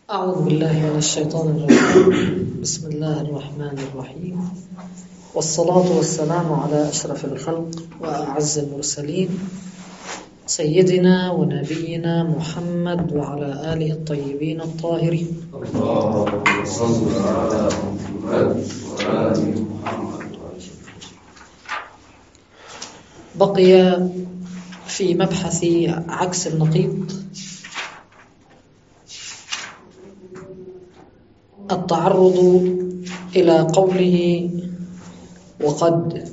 أعوذ بالله من الشيطان الرجيم. بسم الله الرحمن الرحيم، والصلاة والسلام على أشرف الخلق وأعز المرسلين سيدنا ونبينا محمد وعلى آله الطيبين الطاهرين. اللهم صل على محمد وآل محمد. بقي في مبحث عكس النقيض التعرض إلى قوله: وقد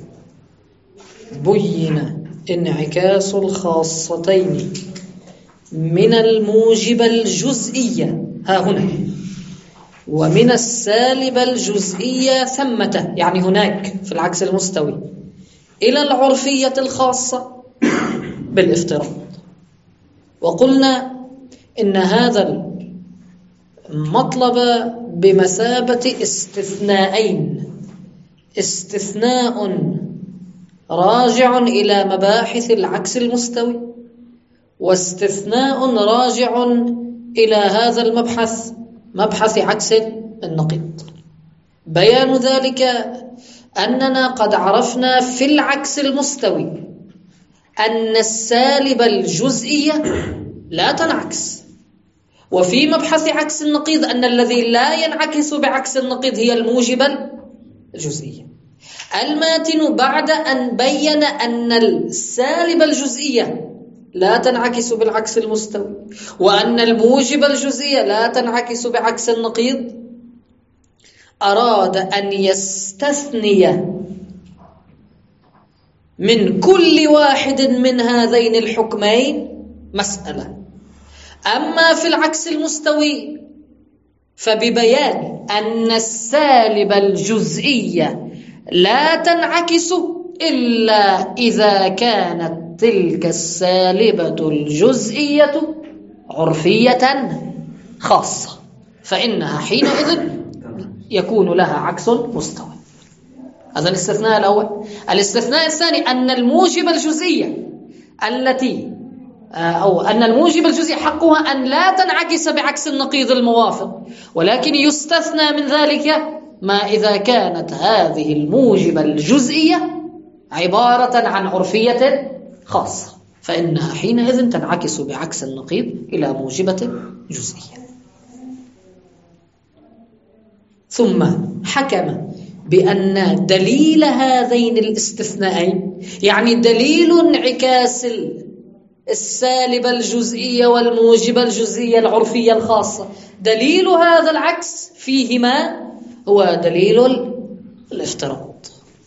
بين انعكاس الخاصتين من الموجب الجزئية ها هنا ومن السالب الجزئية ثمة، يعني هناك في العكس المستوي، إلى العرفية الخاصة بالافتراض. وقلنا إن هذا المطلب بمثابة استثناءين: استثناء راجع إلى مباحث العكس المستوي، واستثناء راجع إلى هذا المبحث، مبحث عكس النقيض. بيان ذلك أننا قد عرفنا في العكس المستوي أن السالب الجزئية لا تنعكس، وفي مبحث عكس النقيض أن الذي لا ينعكس بعكس النقيض هي الموجب الجزئية. الماتن بعد أن بين أن السالب الجزئية لا تنعكس بالعكس المستوي وأن الموجب الجزئية لا تنعكس بعكس النقيض، أراد أن يستثني من كل واحد من هذين الحكمين مسألة. أما في العكس المستوي فببيان أن السالب الجزئية لا تنعكس إلا إذا كانت تلك السالبة الجزئية عرفية خاصة، فإنها حينئذ يكون لها عكس مستوي. هذا الاستثناء الأول. الاستثناء الثاني أن الموجب الجزئية أن الموجب الجزئي حقها أن لا تنعكس بعكس النقيض الموافق، ولكن يستثنى من ذلك ما إذا كانت هذه الموجبة الجزئية عبارة عن عرفية خاصة، فإنها حينئذ تنعكس بعكس النقيض إلى موجبة جزئية. ثم حكم بأن دليل هذين الاستثناءين، يعني دليل انعكاس السالبة الجزئية والموجبة الجزئية العرفية الخاصة، دليل هذا العكس فيهما هو دليل الافتراض.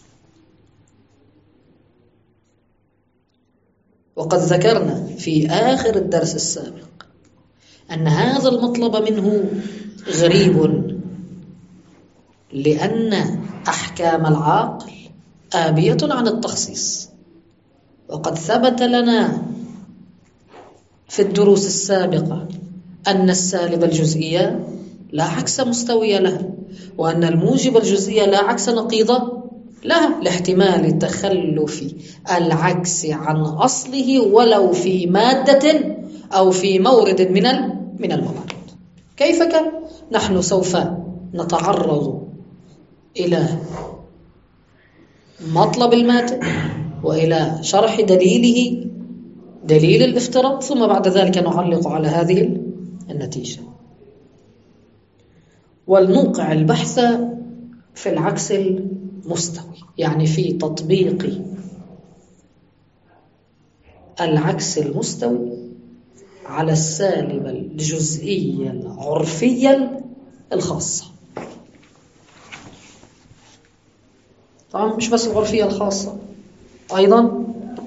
وقد ذكرنا في آخر الدرس السابق أن هذا المطلب منه غريب، لأن أحكام العقل آبية عن التخصيص. وقد ثبت لنا في الدروس السابقة أن السالب الجزئية لا عكس مستوي لها، وأن الموجب الجزئية لا عكس نقيض لها، لاحتمال تخلف العكس عن أصله ولو في مادة أو في مورد من الموارد. كيف كان؟ نحن سوف نتعرض إلى مطلب الماتن وإلى شرح دليله، دليل الافتراض، ثم بعد ذلك نعلق على هذه النتيجة. ولنوقع البحث في العكس المستوي، يعني في تطبيق العكس المستوي على السالبة الجزئية العرفية الخاصة. طبعا مش بس العرفية الخاصة، أيضا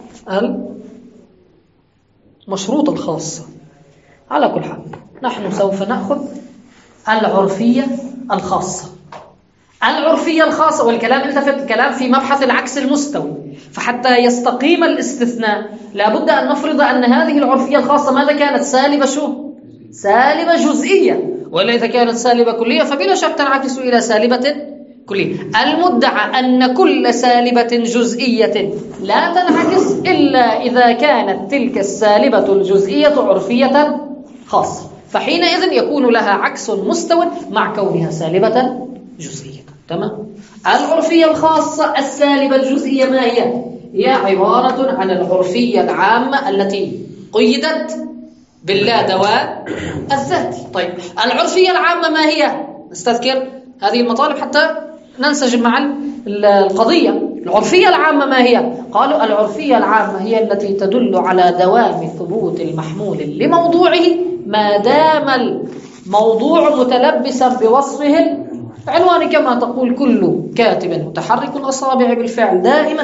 المشروط الخاصة. على كل حال نحن سوف نأخذ العرفية الخاصة. العرفية الخاصة، والكلام التفت كلام في مبحث العكس المستوي، فحتى يستقيم الاستثناء لابد أن نفرض أن هذه العرفية الخاصة ماذا كانت؟ سالبة سالبة جزئية، ولا إذا كانت سالبة كلية فبلا شك تنعكس إلى سالبة كلية. المدعى أن كل سالبة جزئية لا تنعكس إلا إذا كانت تلك السالبة الجزئية عرفية خاصة، فحينئذ يكون لها عكس مستو مع كونها سالبة جزئية. تمام. العرفية الخاصة السالبة الجزئية ما هي؟ هي عبارة عن العرفية العامة التي قيدت باللا دوام الذاتي. طيب العرفية العامة ما هي؟ نستذكر هذه المطالب حتى ننسجم مع القضية. العرفية العامة ما هي؟ قالوا العرفية العامة هي التي تدل على دوام ثبوت المحمول لموضوعه ما دام الموضوع متلبسا بوصفه العنوان، كما تقول كل كاتب متحرك الأصابع بالفعل دائما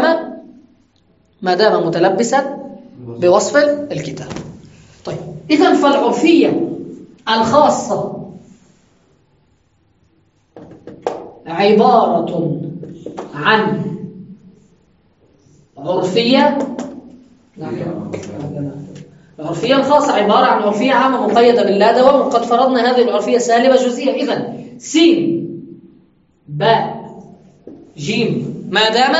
ما دام متلبسا بوصف الكتاب. طيب إذن فالعرفية الخاصة عبارة عن العرفية الخاصة عبارة عن عرفية عامة مقيدة باللا دوام، وقد فرضنا هذه العرفية سالبة جزئية. إذن سين باء جيم ما دام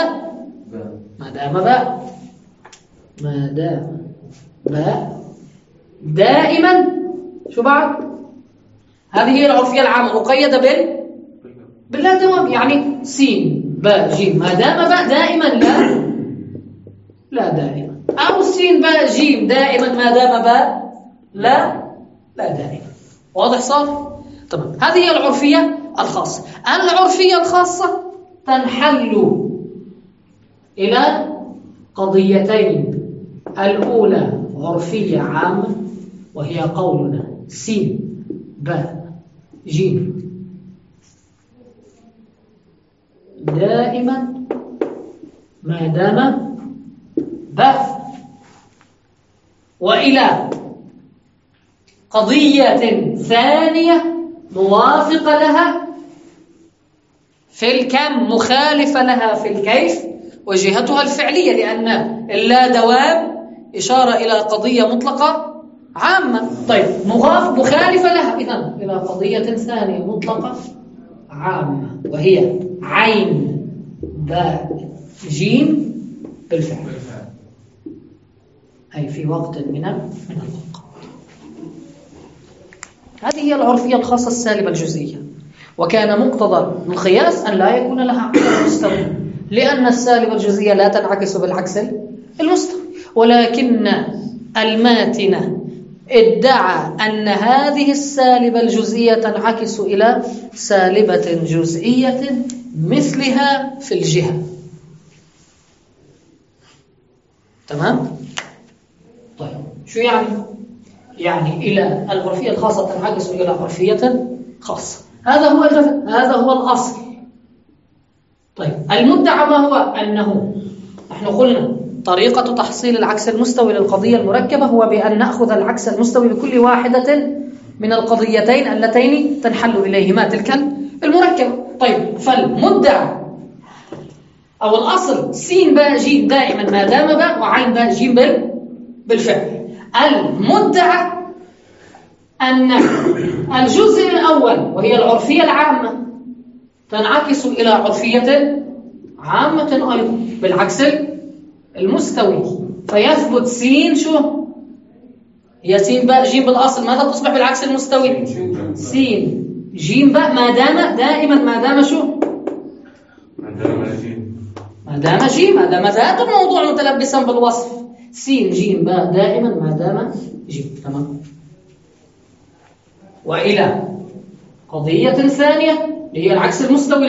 باء دائما شو بعد؟ هذه هي العرفية العامة مقيدة باللا دوام، يعني سين باء جيم ما دام باء دائما لا دائما، أو سين باء جيم دائما ما دام باء لا دائما. واضح صار؟ تمام. هذه هي العرفية الخاصة. العرفية الخاصة تنحل إلى قضيتين. الأولى عرفية عامة وهي قولنا سين باء جيم دائما ما دام باء، وإلى قضية ثانية موافقة لها في الكم مخالفة لها في الكيف، وجهتها الفعلية، لأن اللا دوام إشارة إلى قضية مطلقة عامة. طيب مخالفة لها إذن إلى قضية ثانية مطلقة عامة وهي عين باء جيم بالفعل، أي في وقت من الوقت. هذه هي العرفية الخاصة السالبة الجزئية. وكان مقتضى القياس أن لا يكون لها عكس مستوي، لأن السالبة الجزئية لا تنعكس بالعكس المستوي. ولكن الماتن ادعى أن هذه السالبة الجزئية تنعكس إلى سالبة جزئية مثلها في الجهة. تمام؟ طيب شو يعني؟ يعني إلى العرفية الخاصة تنعكس إلى عرفية خاصة. هذا هو الأصل. طيب المدعى ما هو؟ أنه نحن قلنا طريقة تحصيل العكس المستوي للقضية المركبة هو بأن نأخذ العكس المستوي لكل واحدة من القضيتين اللتين تنحل إليهما تلك المركبة. طيب فالمدعى أو الأصل سين باء جيم دائما ما دام باء، وعين باء جيم بالفعل. المدعى أن الجزء الأول وهي العرفية العامة تنعكس إلى عرفية عامة أيضا بالعكس المستوي، فيثبت سين شو؟ هي سين باء جيم بالأصل ماذا تصبح بالعكس المستوي؟ سين جيم باء ما دام دائما ما دام شو؟ ما دام جيم، ما دام ذات الموضوع متلبسا بالوصف. سين جيم باء دائما ما دام جيم. تمام. وإلى قضية ثانية هي العكس المستوي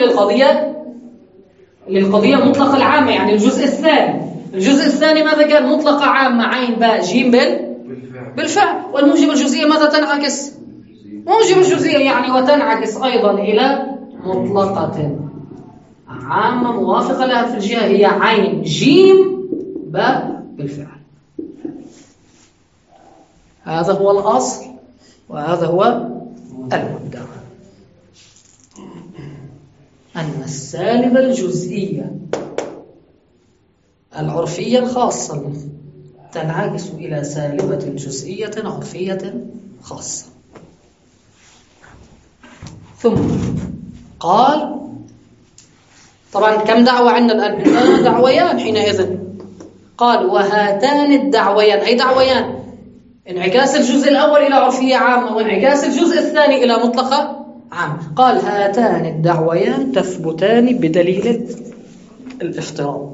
للقضية المطلقة العامة، يعني الجزء الثاني ماذا كان؟ مطلقة عامة عين باء جيم بالفعل. والموجب الجزئية ماذا تنعكس؟ موجب الجزئية يعني وتنعكس أيضا إلى مطلقة عامة موافقة لها في الجهة هي عين جيم باء بالفعل. هذا هو الأصل وهذا هو المدعى، أن السالبة الجزئية العرفية الخاصة تنعكس إلى سالبة جزئية عرفية خاصة. ثم قال طبعا كم دعوة عندنا الآن؟ دعويان حينئذ. قال وهاتان الدعويان، أي دعويان؟ انعكاس الجزء الأول إلى عرفية عامة وانعكاس الجزء الثاني إلى مطلقة عامة. قال هاتان الدعويان تثبتان بدليل الافتراض.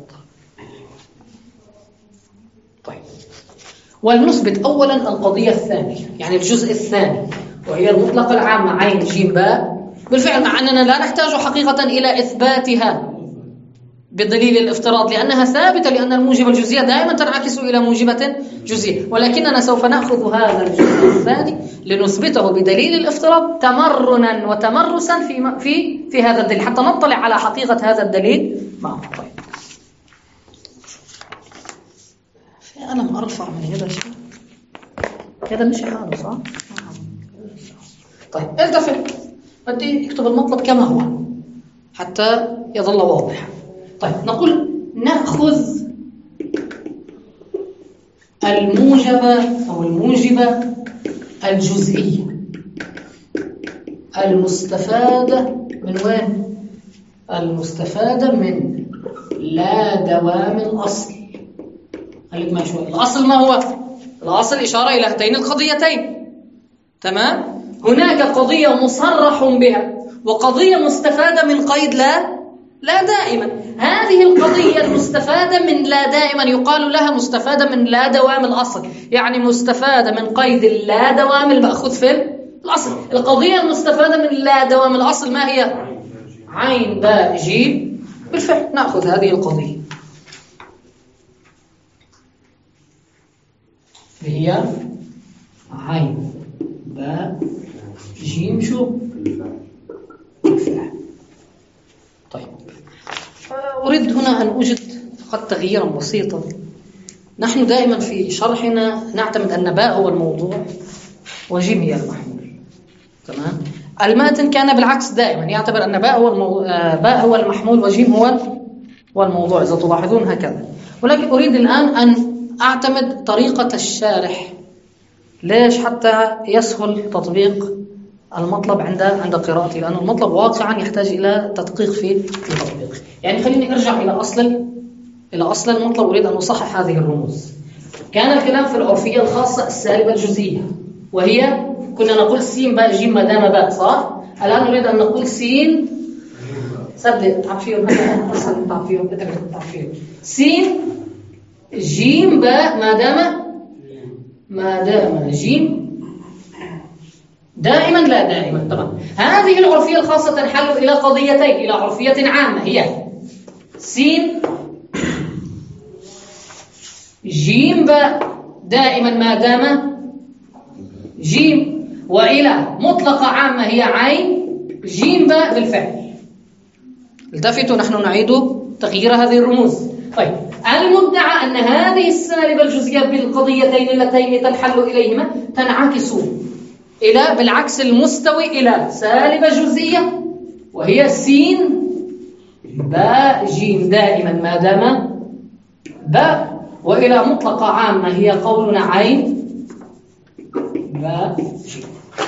طيب، ولنثبت أولا القضية الثانية، يعني الجزء الثاني، وهي المطلقة العامة عين جيم باء. بالفعل مع أننا لا نحتاج حقيقة إلى إثباتها بدليل الافتراض لأنها ثابتة، لأن الموجبة الجزئية دائما تنعكس إلى موجبة جزئية، ولكننا سوف نأخذ هذا الجزء الثاني لنثبته بدليل الافتراض تمرنا وتمرسا في هذا الدليل حتى نطلع على حقيقة هذا الدليل معه. طيب، في قلم أرفع من هذا الشيء، هذا مش حاله صح؟ طيب، التفت، بدي اكتب المطلب كما هو حتى يظل واضح. طيب، نقول نأخذ الموجبة الجزئية المستفادة من وين؟ المستفادة من لا دوام الأصل. خليك معي شوي. الأصل ما هو؟ الأصل إشارة إلى هاتين القضيتين. تمام؟ هناك قضية مصرح بها وقضية مستفادة من قيد لا دائما. هذه القضية المستفادة من لا دائما يقال لها مستفادة من لا دوام الأصل، يعني مستفادة من قيد لا دوام المأخوذ في الأصل. القضية المستفادة من لا دوام الأصل ما هي؟ عين باء جيم. بالفعل نأخذ هذه القضية هي عين باء جيم شو؟ بالفعل. طيب، أريد هنا أن أوجد فقط تغييرا بسيطا. نحن دائما في شرحنا نعتمد أن باء هو الموضوع وجيم هي المحمول. تمام؟ الماتن كان بالعكس، دائما يعتبر أن باء هو المحمول وجيم هو الموضوع، إذا تلاحظون هكذا. ولكن أريد الآن أن أعتمد طريقة الشارح. ليش؟ حتى يسهل تطبيق المطلب عند قراءتي، لأن المطلب واقعا يحتاج إلى تدقيق في تطبيقه. يعني خليني أرجع إلى أصل المطلب. أريد أن أصحح هذه الرموز. كان الكلام في العرفية الخاصة السالبة الجزئية، وهي كنا نقول سين باء جيم ما دام باء، صح؟ الآن نريد أن نقول سين، صدق تعرفيهم هذا أصلا، تعرفيهم سين جيم باء ما دام جيم دائما لا دائما. طبعا هذه العرفية الخاصة تنحل إلى قضيتين، إلى عرفية عامة هي سين جيم باء دائما ما دام جيم، وإلى مطلقة عامة هي عين جيم باء. بالفعل التفتوا، نحن نعيد تغيير هذه الرموز. طيب، المدعى أن هذه السالبة الجزئية بالقضيتين اللتين تنحل إليهما تنعكس إلى بالعكس المستوي إلى سالبة جزئية وهي سين باء جيم دائما ما دام باء، وإلى مطلقة عامة هي قولنا عين باء جيم.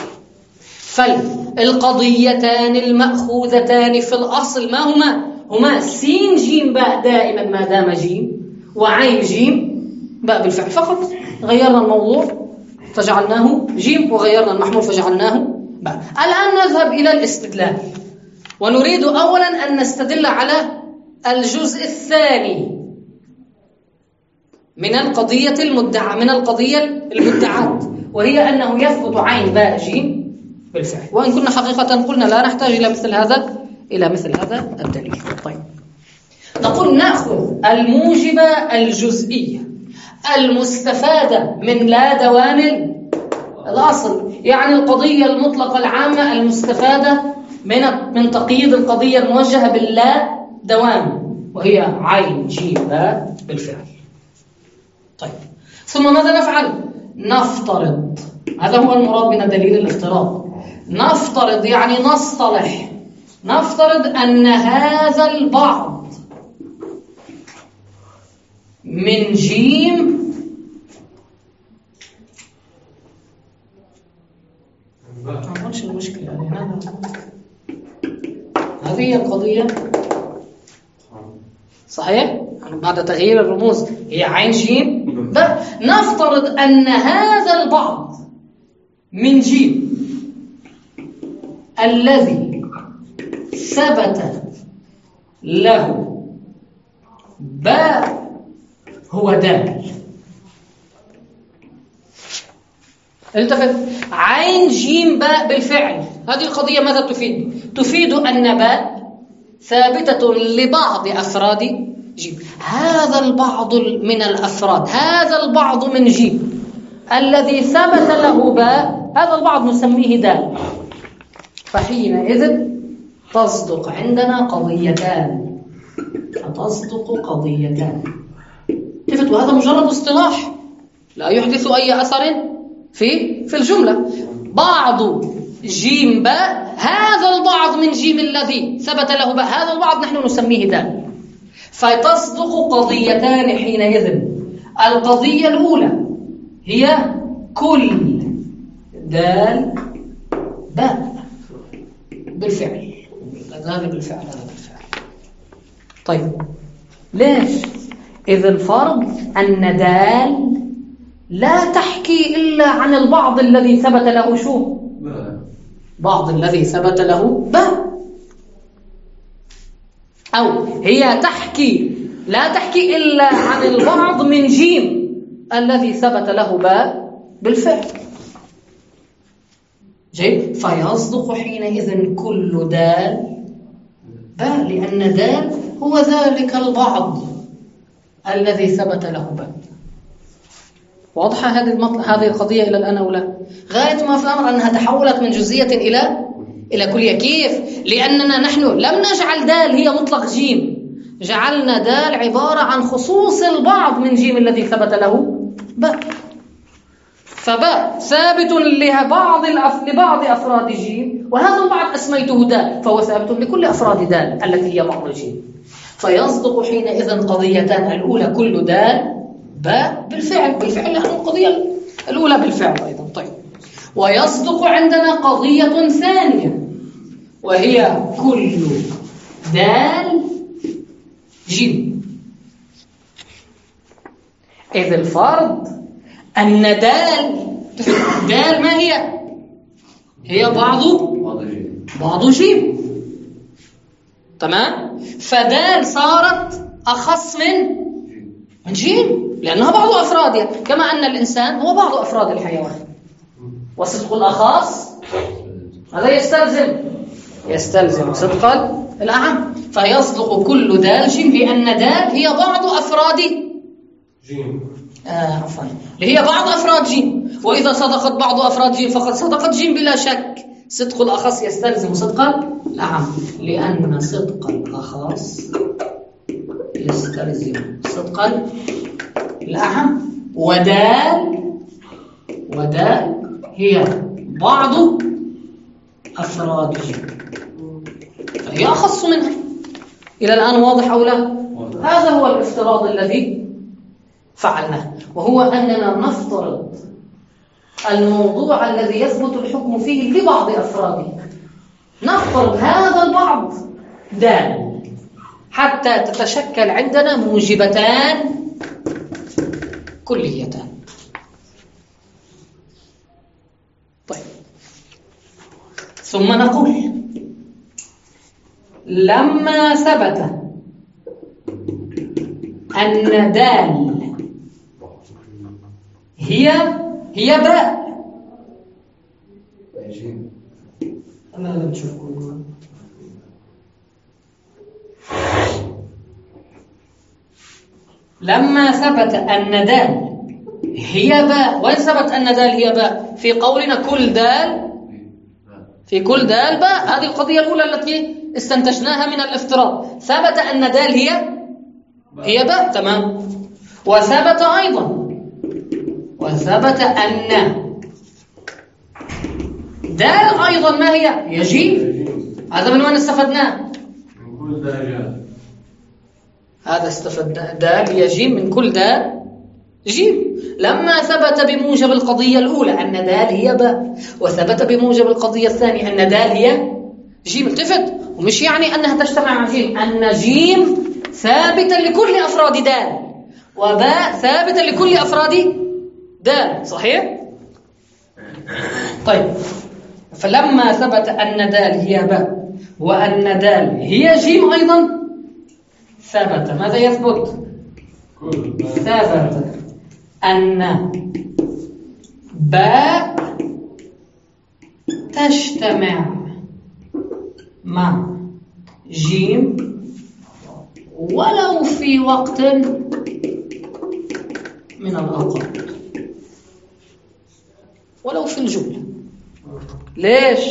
فالقضيتان المأخوذتان في الأصل ما هما سين جيم باء دائما ما دام جيم وعين جيم باء. بالفعل فقط غيرنا الموضوع فجعلناه جيم وغيرنا المحمول فجعلناه باء. الآن نذهب إلى الاستدلال، ونريد أولا أن نستدل على الجزء الثاني من القضية المدعاة، وهي أنه يثبت عين باء جيم. بالفعل، وإن كنا حقيقة قلنا لا نحتاج إلى مثل هذا الدليل. طيب، نقول نأخذ الموجبة الجزئية المستفادة من لا دوام الأصل، يعني القضية المطلقة العامة المستفادة من تقييد القضية الموجهة باللا دوام، وهي عين جيم باء. بالفعل. طيب، ثم ماذا نفعل؟ نفترض، هذا هو المراد من دليل الافتراض. نفترض يعني نفترض أن هذا البعض من جيم ما المشكلة يعني هذه هي القضية صحيح؟ بعد تغيير الرموز هي عين جيم باء. نفترض أن هذا البعض من جيم الذي ثبت له باء هو دال. التفت، عين جيم باء بالفعل. هذه القضية ماذا تفيد؟ تفيد أن باء ثابتة لبعض أفراد جيم. هذا البعض من الأفراد، هذا البعض من جيم الذي ثبت له باء، هذا البعض نسميه دال. فحينئذ تصدق عندنا قضيتان، فتصدق قضيتان. التفت، وهذا مجرد اصطلاح لا يحدث أي أثر في الجملة. بعض جيم باء، هذا البعض من جيم الذي ثبت له باء، هذا البعض نحن نسميه دال. فتصدق قضيتان حينئذ. القضية الأولى هي كل دال باء بالفعل. هذا بالفعل، هذا بالفعل. طيب ليش؟ إذ الفرض أن دال لا تحكي إلا عن البعض الذي ثبت له شو؟ بعض الذي ثبت له باء. أو هي تحكي، لا تحكي إلا عن البعض من جيم الذي ثبت له باء بالفعل. جيد. فيصدق حينئذ كل دال باء، لأن دال هو ذلك البعض الذي ثبت له باء. واضحة هذه القضية إلى الآن أو لا؟ غاية ما في الأمر أنها تحولت من جزئية إلى كلية. كيف؟ لأننا نحن لم نجعل دال هي مطلق جيم، جعلنا دال عبارة عن خصوص البعض من جيم الذي ثبت له باء. فباء ثابت لبعض أفراد جيم، وهذا البعض أسميته دال، فهو ثابت لكل أفراد دال التي هي بعض جيم. فيصدق حينئذ قضيتان. الأولى كل دال باء بالفعل لأن القضية الأولى بالفعل أيضا. طيب، ويصدق عندنا قضية ثانية وهي كل دال جيم. إذ الفرض أن دال ما هي؟ هي بعض جيم. تمام؟ فدال صارت أخص من جيم لأنها بعض أفرادها، كما أن الإنسان هو بعض أفراد الحيوان. وصدق الأخص هذا يستلزم صدق الأعم. فيصدق كل دال جيم لأن دال هي بعض أفراد جيم. عفوا، هي بعض أفراد جيم. وإذا صدقت بعض أفراد جيم فقد صدقت جيم بلا شك. صدق الأخص يستلزم صدق الأعم، لأن صدق الأخص يستلزم صدق الأعم. ودال هي بعض أفراد جيم فهي أخص منها. إلى الآن واضح أو لا؟ هذا هو الافتراض الذي فعلناه، وهو أننا نفترض الموضوع الذي يثبت الحكم فيه لبعض أفراده. نفترض هذا البعض دال حتى تتشكل عندنا موجبتان كليتان. طيب، ثم نقول لما ثبت أن دال هي باء. أنا لم تشوفوا. لما ثبت أن دال هي باء، وين ثبت أن دال هي باء؟ في قولنا كل دال، في كل دال باء. هذه القضية الأولى التي استنتجناها من الافتراض. ثبت أن دال هي باء. تمام. وثبت أن دال أيضا ما هي جيم. هذا من وين استفدناه؟ من كل دال. هذا استفدنا دال هي جيم من كل دال جيم. لما ثبت بموجب القضية الأولى أن دال هي باء، وثبت بموجب القضية الثانية أن دال هي جيم. التفت، ومش يعني أنها تجتمع مع جيم، أن جيم ثابتة لكل أفراد دال، وباء ثابتة لكل أفراد دال، صحيح؟ طيب، فلما ثبت أن دال هي باء وأن دال هي جيم أيضا، ثبت ماذا يثبت؟ ثبت أن باء تجتمع مع جيم ولو في وقت من الأوقات، ولو في الجملة. ليش؟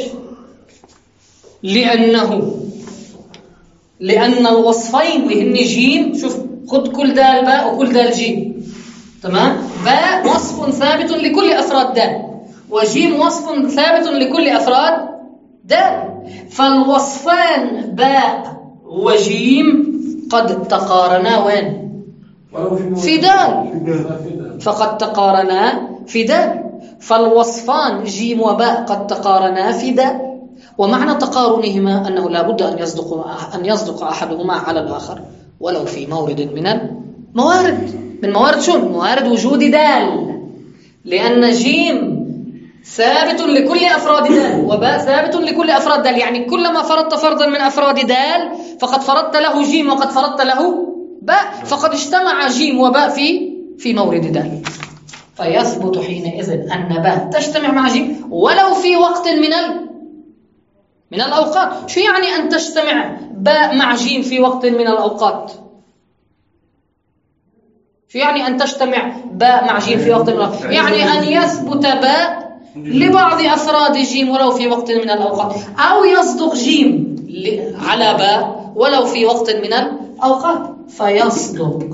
لأن الوصفين اللي هن جيم، شوف خد كل دال باء وكل دال جيم، تمام؟ باء وصف ثابت لكل أفراد دال، وجيم وصف ثابت لكل أفراد دال، فالوصفان باء وجيم قد تقارنا وين؟ في دال، فقد تقارنا في دال، فالوصفان جيم وباء قد تقارنا في دال. ومعنى تقارنهما أنه لا بد أن يصدق أحدهما على الآخر ولو في مورد من الموارد. من موارد شو؟ من موارد وجود دال، لأن جيم ثابت لكل أفراد دال وباء ثابت لكل أفراد دال، يعني كلما فرضت فرضا من أفراد دال فقد فرضت له جيم وقد فرضت له باء، فقد اجتمع جيم وباء في مورد دال، فيثبت حينئذ أن باء تجتمع مع جيم ولو في وقت من الأوقات. شو يعني أن تجتمع باء مع جيم في وقت من الأوقات؟ شو يعني أن تجتمع باء مع جيم في وقت من الأوقات؟ يعني أن يثبت باء لبعض أفراد جيم ولو في وقت من الأوقات، أو يصدق جيم على باء ولو في وقت من الأوقات، فيصدق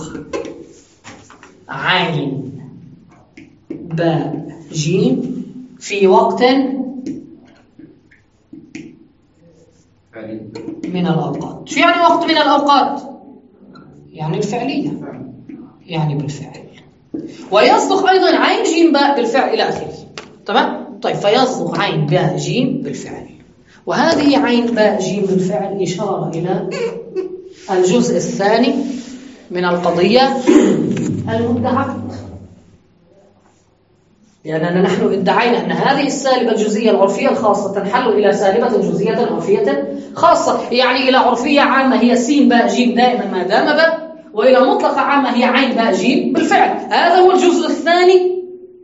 عين باء جيم في وقت من الأوقات. شو يعني وقت من الأوقات؟ يعني الفعلية، يعني بالفعل. ويصدق أيضا عين جيم باء بالفعل إلى آخره، تمام؟ طيب، فيصدق عين باء جيم بالفعل، وهذه عين باء جيم بالفعل إشارة إلى الجزء الثاني من القضية المدعاة، لأننا نحن ادعينا أن هذه السالبة الجزئية العرفية الخاصة تنحل إلى سالبة جزئية عرفية خاصة، يعني إلى عرفية عامة هي سين باء جيم دائما ما دام باء، وإلى مطلقة عامة هي عين باء جيم بالفعل. هذا هو الجزء الثاني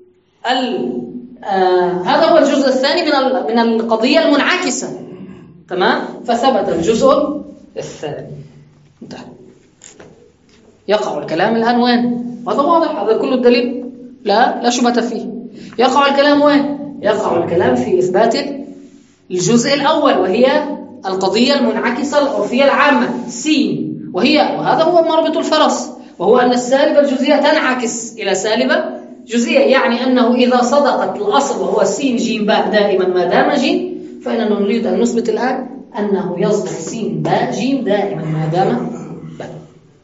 هذا هو الجزء الثاني من القضية المنعكسة، تمام؟ فثبت الجزء الثاني، انتهى. يقع الكلام الآن وين؟ هذا واضح، هذا كل الدليل لا شبهة فيه. يقع الكلام وين؟ يقع الكلام في إثبات الجزء الأول، وهي القضية المنعكسة العرفية العامة سين، وهذا هو مربط الفرس، وهو أن السالبة الجزئية تنعكس إلى سالبة جزئية، يعني أنه إذا صدقت الأصل وهو سين جيم باء دائما ما دام جيم، فإننا نريد أن نثبت الآن أنه يصدق سين باء جيم دائما ما دام باء.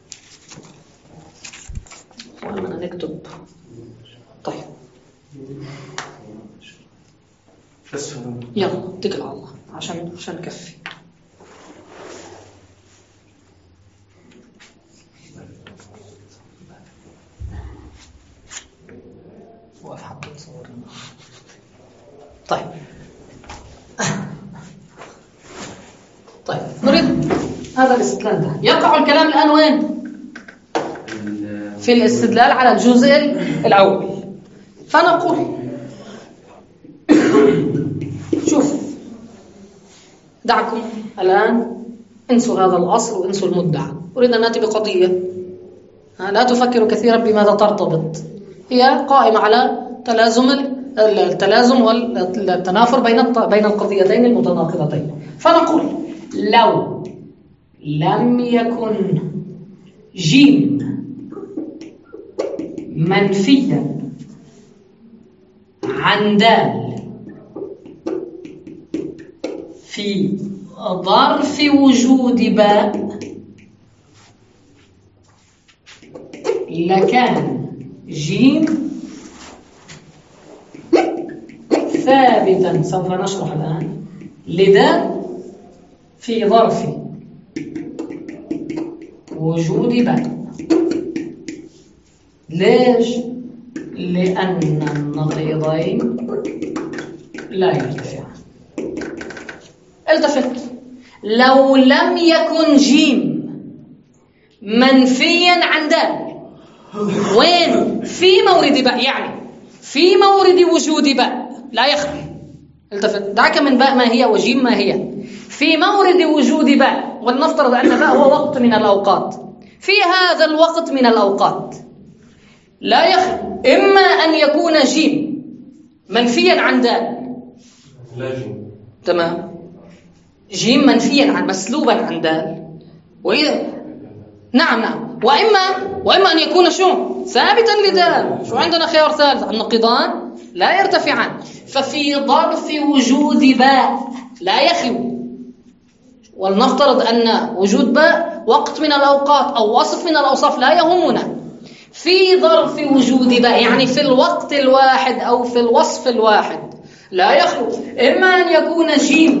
وأنا نكتب. طيب، يلا اتكل على الله عشان نكفي. وقف حتى تصور. طيب نريد هذا الاستدلال ده. يقع الكلام الآن وين؟ في الاستدلال على الجزء الأول. فنقول شوف، دعكم الآن انسوا هذا الأصل وانسوا المدعى. أريد أن نأتي بقضية لا تفكروا كثيرا بماذا ترتبط، هي قائمة على التلازم والتنافر بين القضيتين المتناقضتين. فنقول لو لم يكن جيم منفيا عن دال في ظرف وجود باء، لكان جيم ثابتا، سوف نشرح الآن، لدال في ظرف وجود باء. ليش؟ لأن النقيضين لا يرتفعان. التفت، لو لم يكن جيم منفيا عن دال، وين؟ في مورد باء، يعني في مورد وجود باء لا يخفي. التفت، دعك من باء ما هي وجيم ما هي. في مورد وجود باء، ولنفترض أن باء هو وقت من الأوقات، في هذا الوقت من الأوقات لا يخفي إما أن يكون جيم منفيا عن دال، لا جيم، تمام، جيم منفيا عن مسلوبا عن دال، وإذا نعم وإما أن يكون شو؟ ثابتا لدال. شو عندنا خيار ثالث؟ النقيضان لا يرتفعان. ففي ظرف وجود باء لا يخلو، ولنفترض أن وجود باء وقت من الأوقات أو وصف من الأوصاف لا يهمنا. في ظرف وجود باء يعني في الوقت الواحد أو في الوصف الواحد لا يخلو إما أن يكون جيم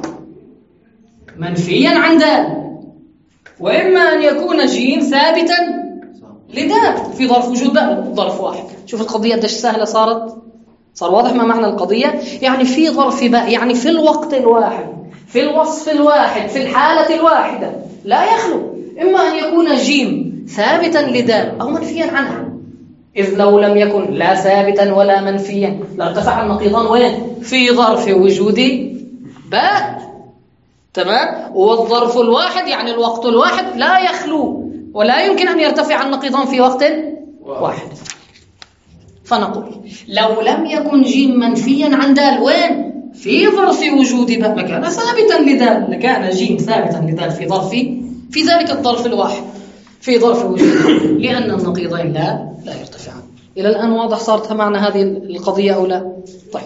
منفيا عن دال، وإما أن يكون جيم ثابتا لدال في ظرف وجود باء ظرف واحد. شوف القضية قديش سهلة صار واضح ما معنى القضية؟ يعني في ظرف باء يعني في الوقت الواحد في الوصف الواحد في الحالة الواحدة لا يخلو إما أن يكون جيم ثابتا لدال أو منفيا عنها. إذ لو لم يكن لا ثابتا ولا منفيا لارتفع النقيضان وين؟ في ظرف وجود باء، تمام. والظرف الواحد يعني الوقت الواحد لا يخلو ولا يمكن أن يرتفع النقيضان في وقت واحد. فنقول لو لم يكن جيم منفيا عن دال وين؟ في ظرف وجود باء لكان ثابتا لدال، لكان جيم ثابتا لدال في ذلك الظرف الواحد في ظرف وجود، لأن النقيضين لا يرتفعان. إلى الآن واضح صارت معنى هذه القضية أو لا؟ طيب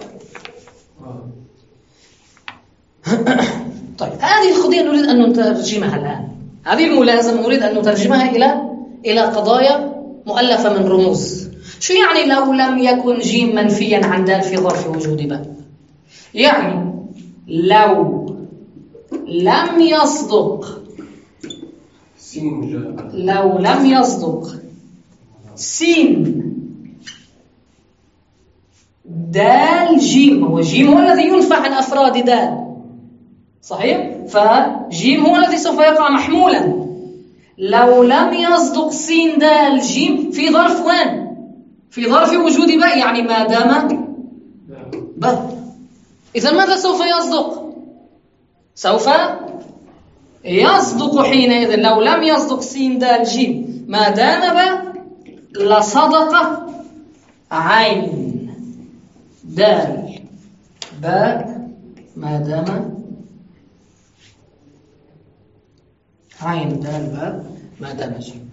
طيب هذه القضية نريد أن نترجمها الآن. هذه الملازمة نريد أن نترجمها إلى قضايا مؤلفة من رموز. شو يعني لو لم يكن جيم منفيا عن دال في ظرف وجود باء؟ يعني لو لم يصدق سين دال جيم، هو جيم هو الذي ينفع عن أفراد دال، صحيح؟ فجيم هو الذي سوف يقع محمولا. لو لم يصدق سين دال جيم في ظرف وين؟ في ظرف وجود باء، يعني ما دام باء. إذا ماذا سوف يصدق؟ سوف يصدق حينئذ لو لم يصدق سين دال جيم ما دام باء لصدق عين دال باء ما دام عين دال باء ما دام جيم.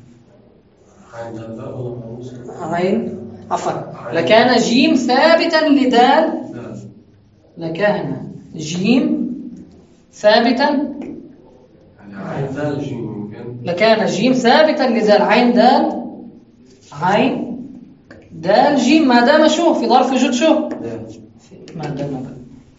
عين عفوا، لكان جيم ثابتا لدال، لكان جيم ثابتا، لكان جيم ثابتا لدال عين دال جيم ما دام شو في ظرف وجود شو ما دام.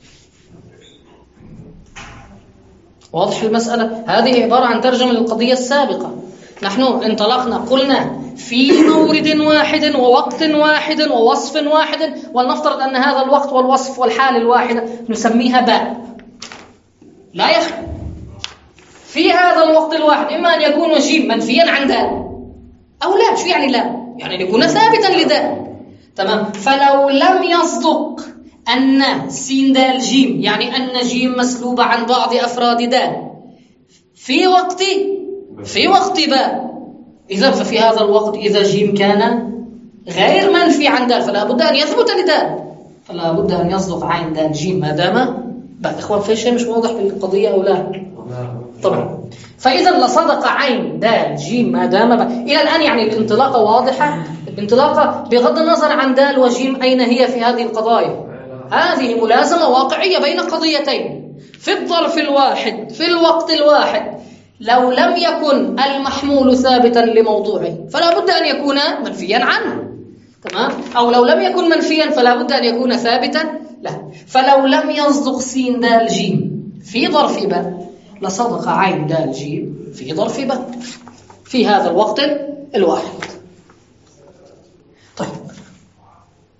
واضح المسألة؟ هذه عبارة عن ترجمة للقضية السابقة. نحن انطلقنا قلنا في مورد واحد ووقت واحد ووصف واحد، ولنفترض أن هذا الوقت والوصف والحال الواحدة نسميها باء لا يخلو في هذا الوقت الواحد إما أن يكون جيم منفيا عن دال أو لا. شو يعني لا؟ يعني يكون ثابتا لدال، تمام. فلو لم يصدق أن سين دال جيم يعني أن جيم مسلوبة عن بعض أفراد دال في وقت باء، إذا ففي هذا الوقت إذا جيم كان غير منفي عن دال فلا بد أن يثبت لدال، فلا بد أن يصدق عين دال جيم ما دام باء. إخوان في شيء مش واضح بالقضية أو لا؟ طبعا. فإذا لصدق عين دال جيم ما دام باء. إلى الآن يعني الانطلاقة واضحة، الانطلاقة بغض النظر عن دال وجيم أين هي في هذه القضايا. هذه ملازمة واقعية بين قضيتين في الظرف الواحد في الوقت الواحد. لو لم يكن المحمول ثابتا لموضوعه فلا بد أن يكون منفيا عنه، تمام. أو لو لم يكن منفيا فلا بد أن يكون ثابتا له. فلو لم يصدق سين دال جيم في ظرف باء لصدق عين دال جيم في ظرف باء في هذا الوقت الواحد.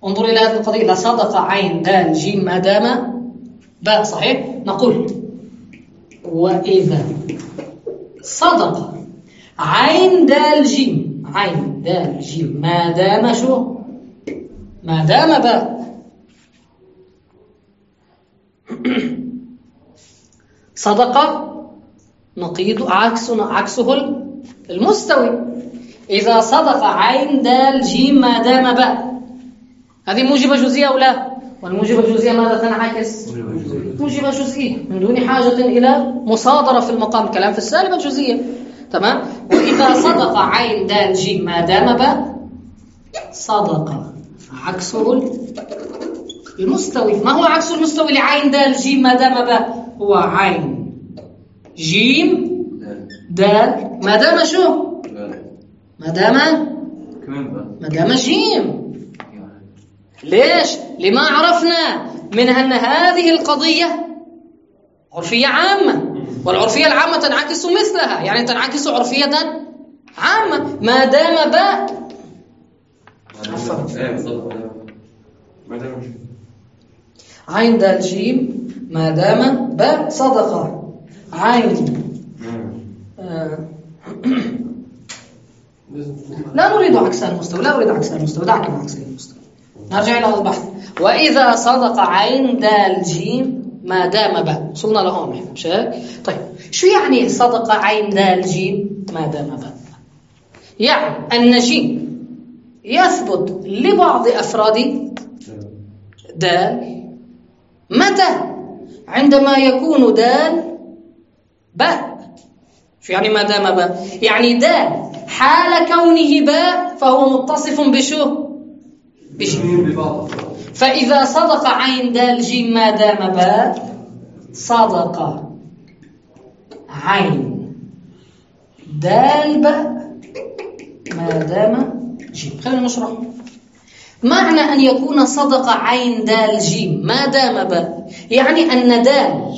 انظر إلى هذه القضية. إذا صدق عين دال جيم ما دام باء، صحيح؟ نقول وإذا صدق عين دال جيم، عين دال جيم ما دام شو؟ ما دام باء. صدق نقيض عكسه المستوي. إذا صدق عين دال جيم ما دام باء، هذه موجبة جزئية أو لا؟ والموجبة الجزئية ماذا تنعكس؟ موجبة جزئية من دون حاجة إلى مصادرة في المقام، كلام في السالبة الجزئية. تمام؟ وإذا صدق عين دال جيم ما دام باء، صدق عكسه المستوي. ما هو عكس المستوي لعين دال جيم ما دام باء؟ هو عين جيم دال ما دام شو؟ ما دام جيم. ليش؟ لما عرفنا منها أن هذه القضية عرفية عامة، والعرفية العامة تنعكس مثلها، يعني تنعكس عرفية عامة. ما دام باء عين دال جيم ما دام باء، صدق عين لا نريد عكس المستوى، لا أريد عكس المستوى، دعك من عكس المستوى. نرجع إلى البحث. وإذا صدق عين دال جيم ما دام باء، وصلنا لهون احنا مش هيك؟ طيب شو يعني صدق عين دال جيم ما دام باء؟ يعني أن جيم يثبت لبعض أفراد دال متى؟ عندما يكون دال باء. شو يعني ما دام باء؟ يعني دال حال كونه باء فهو متصف بشو؟ بجيم. فإذا صدق عين دال جيم ما دام باء، صدق عين دال باء ما دام جيم. خلينا نشرح. معنى أن يكون صدق عين دال جيم ما دام باء، يعني أن دال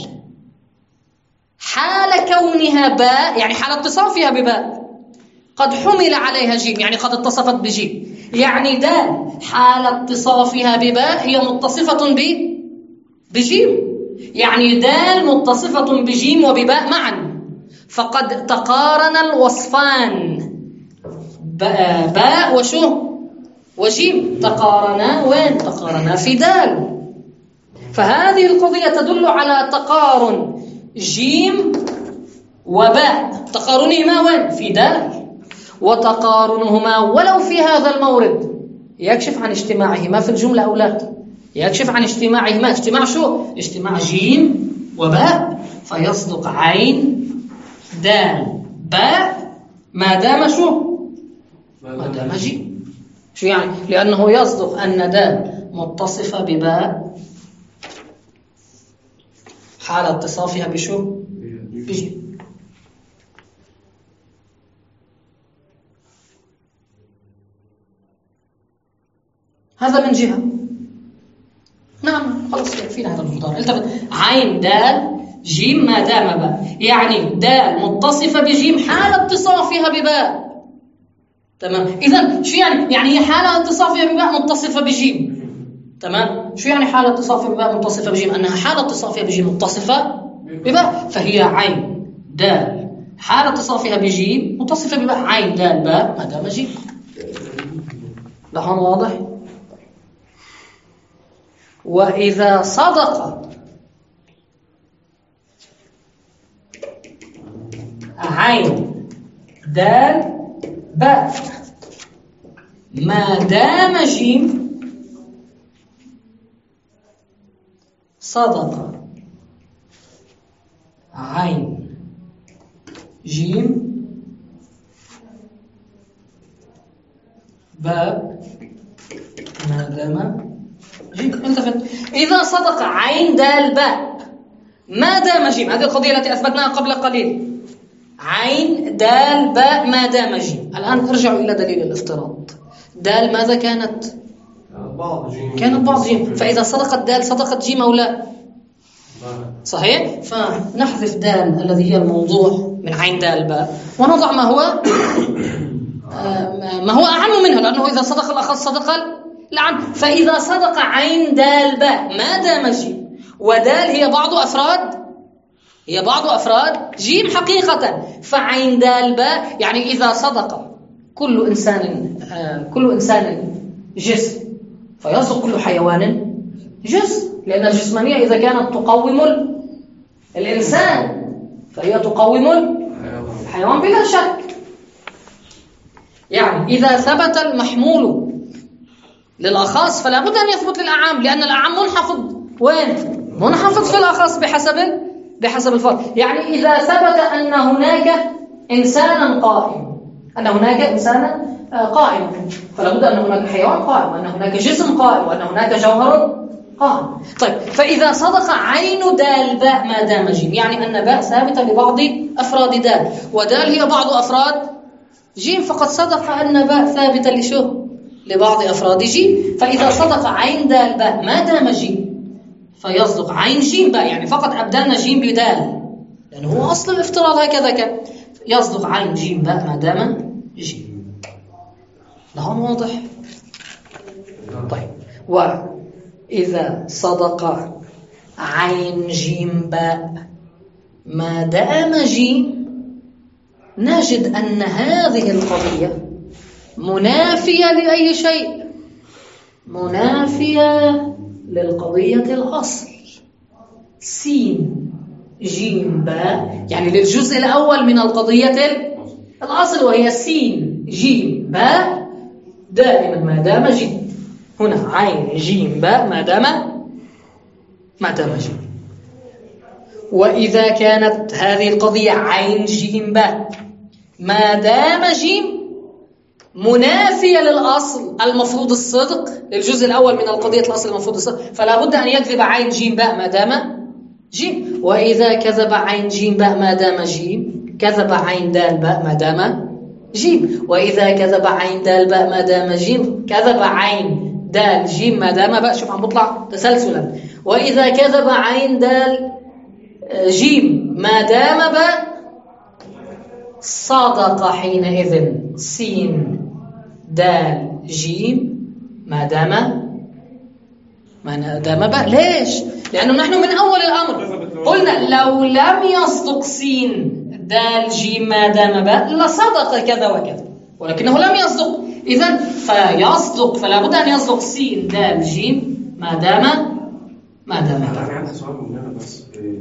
حال كونها باء، يعني حال اتصافها بباء، قد حمل عليها جيم، يعني قد اتصفت بجيم. يعني دال حال اتصافها بباء هي متصفة بجيم، يعني دال متصفة بجيم وبباء معا، فقد تقارن الوصفان باء وشو؟ وجيم. تقارنا وين؟ تقارنا في دال. فهذه القضية تدل على تقارن جيم وباء، تقارنهما وين؟ في دال. وتقارنهما ولو في هذا المورد يكشف عن اجتماعهما في الجملة أو لا؟ يكشف عن اجتماعهما. اجتماع شو؟ اجتماع جيم وباء، فيصدق عين دال باء ما دام شو؟ ما دام جيم. شو يعني؟ لأنه يصدق أن دال متصفة بباء حال اتصافها بشو؟ بجيم. هذا من جهة. نعم خلص يكفينا هذا المقدار. التفت. عين دال جيم ما دام باء، يعني دال متصفة بجيم حال اتصافها بباء. تمام. إذن شو يعني؟ يعني هي حال اتصافها بباء متصفة بجيم. تمام. شو يعني حال اتصافها بباء متصفة بجيم؟ أنها حال اتصافها بجيم متصفة بباء، فهي عين دال حال اتصافها بجيم متصفة بباء، عين دال باء ما دام جيم. لهون واضح؟ وإذا صدق عين دال باء ما دام جيم، صدق عين جيم باء ما دام جيم. التفت. إذا صدق عين دال باء ما دام جيم، هذه القضية التي أثبتناها قبل قليل، عين دال باء ما دام جيم. الآن ارجعوا إلى دليل الافتراض. دال ماذا كانت؟ كانت بعض جيم. فإذا صدقت دال صدقت جيم أو لا؟ صحيح؟ فنحذف دال الذي هي الموضوع من عين دال باء ونضع ما هو أعم منها، لأنه إذا صدق الأخص صدق نعم. فإذا صدق عين دال باء ما دام جيم، ودال هي بعض أفراد جيم حقيقة، فعين دال باء يعني إذا صدق كل إنسان جسم فيصدق كل حيوان جسم، لأن الجسمانية إذا كانت تقوم الإنسان فهي تقوم الحيوان بلا شك. يعني إذا ثبت المحمول للأخص فلا بد أن يثبت للأعم، لأن الأعم منحفظ وين؟ منحفظ في الأخص بحسب الفرق. يعني إذا ثبت أن هناك إنسانا قائم فلا بد أن هناك حيوان قائم، وأن هناك جسم قائم، وأن هناك جوهر قائم. طيب، فإذا صدق عين دال باء ما دام جيم، يعني أن باء ثابتة لبعض أفراد دال، ودال هي بعض أفراد جيم، فقد صدق أن باء ثابتة لبعض أفراد جيم. فإذا صدق عين دال باء ما دام جيم فيصدق عين جيم باء، يعني فقط أبدلنا جيم بدال، لأنه هو أصل الافتراض هكذا كان، يصدق عين جيم باء ما دام جيم. نعم واضح؟ طيب، وإذا صدق عين جيم باء ما دام جيم نجد أن هذه القضية منافية لأي شيء؟ منافية للقضية الأصل سين جيم باء، يعني للجزء الأول من القضية الأصل، وهي سين جيم باء دائما ما دام جيم. هنا عين جيم باء ما دام جيم. وإذا كانت هذه القضية عين جيم باء ما دام جيم منافية للأصل المفروض الصدق، للجزء الأول من القضية الأصل المفروض الصدق، فلا بد أن يكذب عين جيم باء ما دام جيم. وإذا كذب عين جيم باء ما دام جيم كذب عين دال باء ما دام جيم. وإذا كذب عين دال باء ما دام جيم كذب عين دال جيم ما دام باء. شوف عم بطلع تسلسلا. وإذا كذب عين دال جيم ما دام باء صدق حينئذ سين دال جيم ما دام باء. ليش؟ لأنه نحن من أول الأمر قلنا لو لم يصدق سين دال جيم ما دام باء لصدق كذا وكذا، ولكنه لم يصدق، إذن فيصدق، فلا بد أن يصدق سين دال جيم ما دام باء. عندي سؤال من هنا بس.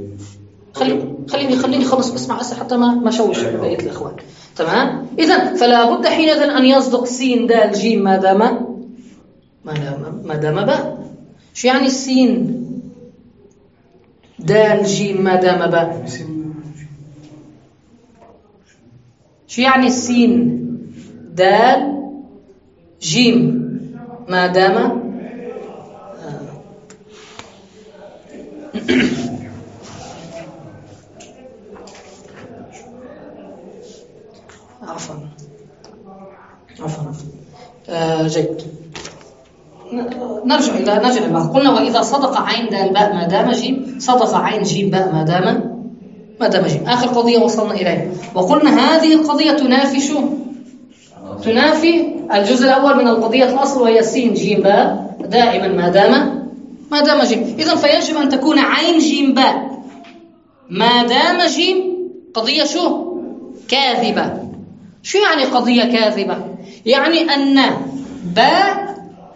خليني خلص اسمع حتى ما شوش بقية الإخوان. تمام؟ إذن فلا بد حينئذ أن يصدق سين دال جيم ما دام باء. شو يعني السين دال جيم ما دام باء؟ شو يعني السين دال جيم ما دام عفوا جيد. نرجع إلى قلنا وإذا صدق عين دال باء ما دام جيم صدق عين جيم باء ما دام جيم. آخر قضية وصلنا إليها، وقلنا هذه القضية تنافي الجزء الأول من القضية الأصل، وهي سين جيم باء دائما ما دام جيم. إذن فيجب أن تكون عين جيم باء ما دام جيم قضية كاذبة. شو يعني قضية كاذبة؟ يعني أن باء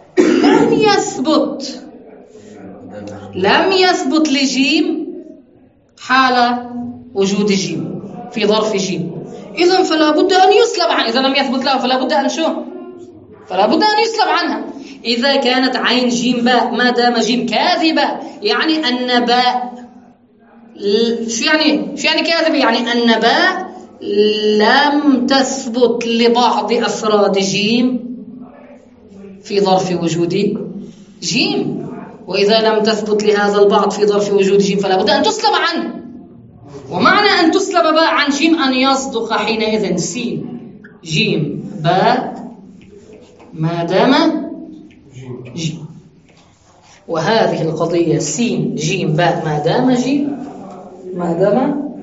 لم يثبت لجيم حال وجود جيم في ظرف جيم، إذن فلا بد أن يسلب عنها. إذا لم يثبت له فلا بد أن يسلب عنها. إذا كانت عين جيم باء ما دام جيم كاذبة، يعني أن باء شو يعني كاذبة؟ يعني أن باء لم تثبت لبعض أفراد جيم في ظرف وجود جيم، وإذا لم تثبت لهذا البعض في ظرف وجود جيم فلا بد أن تسلب عنه. ومعنى أن تسلب باء عن جيم أن يصدق حينئذ سين جيم باء ما دام جيم. وهذه القضية سين جيم باء ما دام جيم ما دام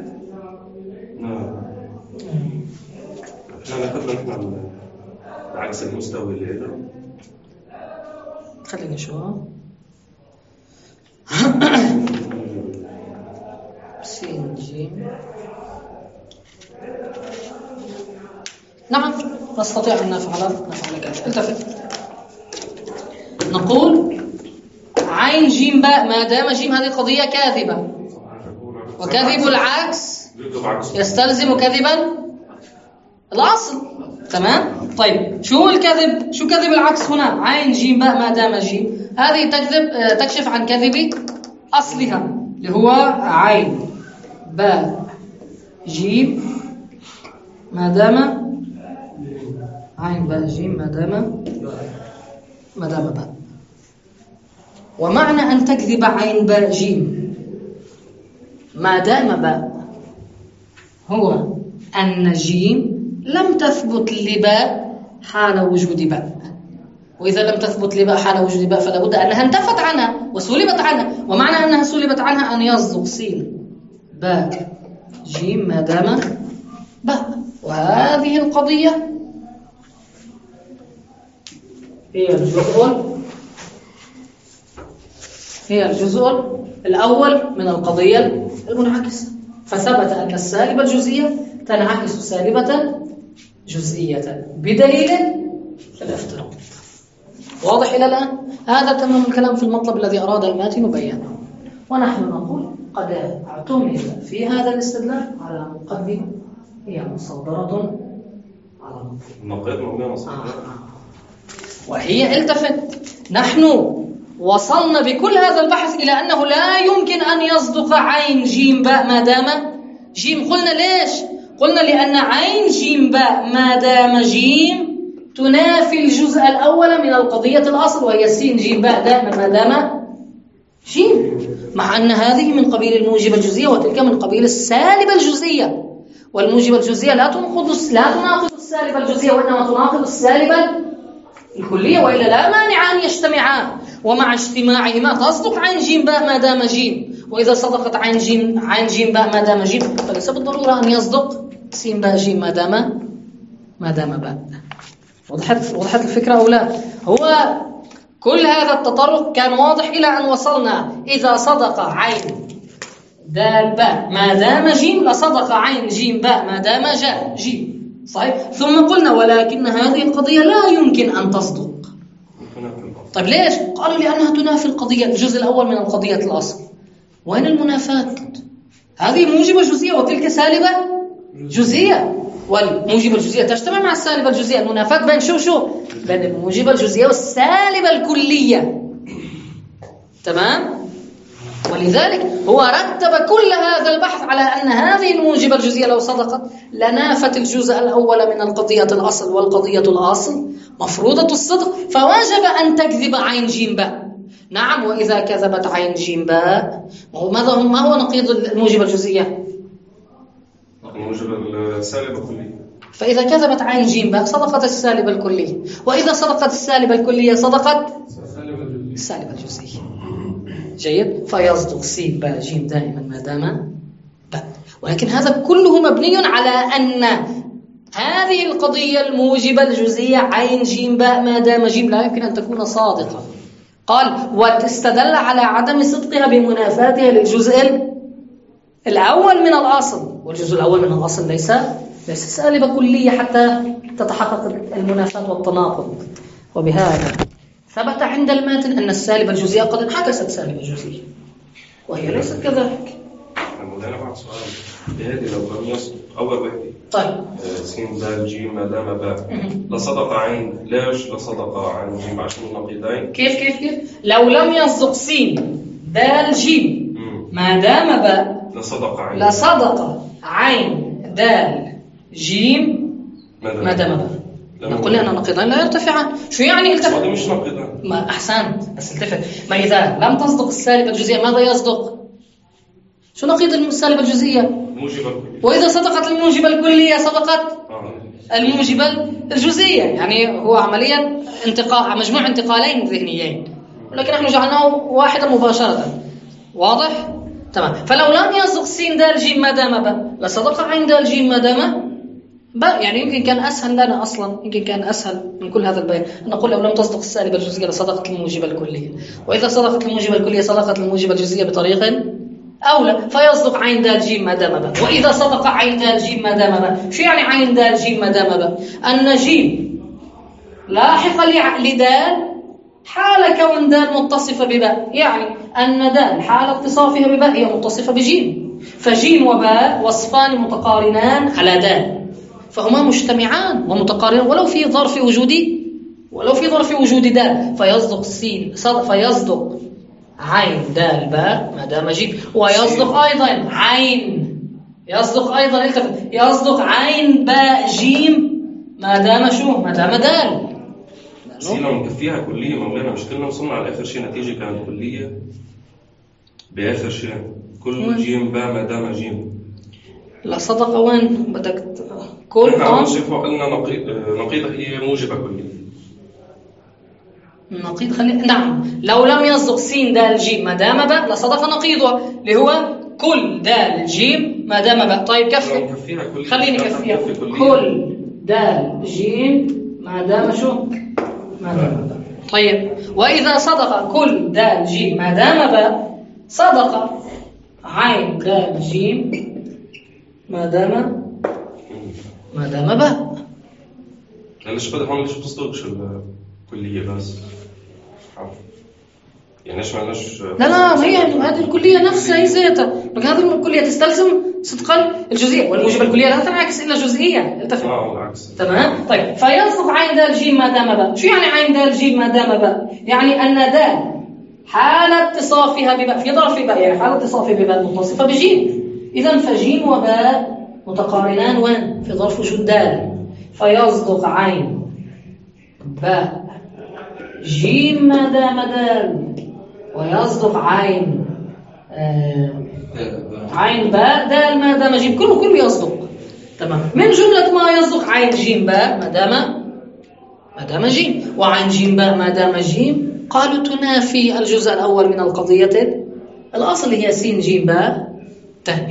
احنا ناخذنا عكس المستوي اللي خلينا نشوف. سين جيم. نعم نستطيع أن نفعل كذا. التفت، نقول عين جيم باء ما دام جيم هذه قضية كاذبة، وكذب العكس يستلزم كذبا الأصل. تمام؟ طيب شو الكذب؟ شو كذب العكس هنا؟ عين جيم باء ما دام جيم، هذه تكشف عن كذب أصلها اللي هو عين باء جيم ما دام عين باء جيم ما دام باء. ومعنى أن تكذب عين باء جيم ما دام باء هو أن جيم لم تثبت لباء حال وجود باء، وإذا لم تثبت لباء حال وجود باء فلا بد أنها انتفت عنها وسلبت عنها. ومعنى أنها سلبت عنها أن يصدق سين باء جيم ما دام باء. وهذه القضية هي الجزء الأول من القضية المنعكسة. فثبت أن السالبة الجزئية تنعكس سالبة جزئية بدليل الافتراض. واضح إلى الآن؟ هذا تمام الكلام في المطلب الذي أراد الماتن بيانه. ونحن نقول قد اعتمد في هذا الاستدلال على مقدمة هي مصدرة على مطلب، وهي التفت، نحن وصلنا بكل هذا البحث إلى أنه لا يمكن أن يصدق عين جيم باء ما دام جيم. قلنا ليش؟ قلنا لأن عين جيم باء ما دام جيم تنافي الجزء الأول من القضية الأصل، وهي سين جيم باء دائما ما دام جيم، مع أن هذه من قبيل الموجبة الجزئية وتلك من قبيل السالبة الجزئية. والموجبة الجزئية لا تناقض السالبة الجزئية، وإنما تناقض السالبة الكلية، وإلا لا مانع أن يجتمعان. ومع اجتماعهما تصدق عين جيم باء ما دام جيم، وإذا صدقت عين جيم باء ما دام جيم فليس بالضرورة أن يصدق سين باء جيم ما دام باء. وضحت الفكرة أو لا؟ هو كل هذا التطرق كان واضح إلى أن وصلنا إذا صدق عين دال باء ما دام جيم لصدق عين جيم باء ما دام جيم. صحيح؟ ثم قلنا ولكن هذه القضية لا يمكن أن تصدق. طيب ليش؟ قالوا لأنها تنافي القضية الجزء الأول من القضية الأصل. وين المنافاة؟ هذه موجبة جزئية وتلك سالبة جزئية، والموجبة الجزئية تجتمع مع السالبة الجزئية. المنافاة بين شو؟ بين الموجبة الجزئية والسالبة الكلية. تمام؟ ولذلك هو رتب كل هذا البحث على أن هذه الموجبة الجزئية لو صدقت لنافت الجزء الأول من القضية الأصل، والقضية الأصل مفروضة الصدق، فوجب أن تكذب عين جيم باء. نعم، وإذا كذبت عين جيم باء ما هو نقيض الموجبة الجزئية؟ الموجبة السالبة الكلية. فإذا كذبت عين جيم باء صدقت السالبة الكلية، وإذا صدقت السالبة الكلية صدقت السالبة الجزئية. جيد؟ فيصدق سين باء جيم دائما ما دام باء. ولكن هذا كله مبني على أن هذه القضية الموجبة الجزئية عين جيم باء ما دام جيم لا يمكن أن تكون صادقة. قال واستدل على عدم صدقها بمنافاتها للجزء الأول من الأصل، والجزء الأول من الأصل ليس سالبة كلية حتى تتحقق المنافاة والتناقض. وبهذا ثبت عند الماتن أن السالبة الجزئية قد انعكست سالبة جزئية، وهي ليست كذلك. أنا بعد سؤال، هذه لو لم يصدق أول وحدة طيب سين دال جيم ما دام باء لصدق عين، ليش لصدق عين جيم عشان نقيضين؟ كيف لو لم يصدق سين دال جيم ما دام باء لصدق عين دال جيم ما دام باء. نقول لأن النقيضين لا يرتفعان. شو يعني التفت؟ هذا مش نقيضان. ما أحسنت، بس التفت. ما إذا لم تصدق السالبة الجزئية ماذا يصدق؟ شو نقيض السالبة الجزئية؟ الموجبة الكلية. وإذا صدقت الموجبة الكلية صدقت الموجبة الجزئية. يعني هو عمليا مجموع انتقالين ذهنيين، ولكن نحن جعلناه واحدا مباشرة. واضح؟ تمام. فلو لم يصدق سين دال جيم ما دام باء لصدق عين دال جيم ما دام يعني يمكن كان أسهل لنا أصلا، يمكن كان أسهل من كل هذا البيان أن نقول لو لم تصدق السالبة الجزئية لصدقت الموجبة الكلية، وإذا صدقت الموجبة الكلية صدقت الموجبة الجزئية بطريق أولى، فيصدق عين دال جيم ما دام باء. وإذا صدق عين دال جيم ما دام باء، شو يعني عين دال جيم ما دام باء؟ أن جيم لاحقة لدال حال كون دال متصفة بباء، يعني أن دال حال اتصافها بباء هي متصفة بجيم، فجيم وباء وصفان متقارنان على دال، فهما مجتمعان ومتقارنان ولو في ظرف وجود دال، فيصدق السين فيصدق عين دال باء ما دام جيم، ويصدق أيضا يصدق عين باء جيم ما دام دال. سينا مكفيها كلية مولانا، مش كلنا وصلنا على آخر شيء نتيجة كانت كلية بآخر شيء كل جيم باء ما دام جيم. لا صدق وين بدك كل قلنا نقيضة هي موجبة كلية. نقيض نعم، لو لم يصدق سين دال جيم ما دام باء لصدق نقيضها اللي هو كل دال جيم ما دام باء. طيب كفي خليني كفيها كل دال جيم ما دام ما دام باء. طيب وإذا صدق كل دال جيم ما دام باء صدق عين دال جيم ما دام باء. ليش هون ليش بتصدقش الكلية بس؟ يعني لا هي هذه الكلية نفسها هي ذاتها، هذه الكلية تستلزم صدقا الجزئية، والموجبة الكلية لا تنعكس إلا جزئية. تمام. طيب فيصدق عين دال جيم ما دام باء. شو يعني عين دال جيم ما دام باء؟ يعني أن دال حال اتصافها بباء في ظرف باء، يعني حال اتصافها بباء متصفة بجيم، إذن فجيم وباء متقارنان وين؟ في ظرف وجود دال، فيصدق عين باء جيم ما دام دال، ويصدق عين باء دال ما دام جيم، كله يصدق. تمام. من جملة ما يصدق عين جيم باء ما دام جيم، وعين جيم باء ما دام جيم قالوا تنافي الجزء الأول من القضية الأصل هي سين جيم باء دائما.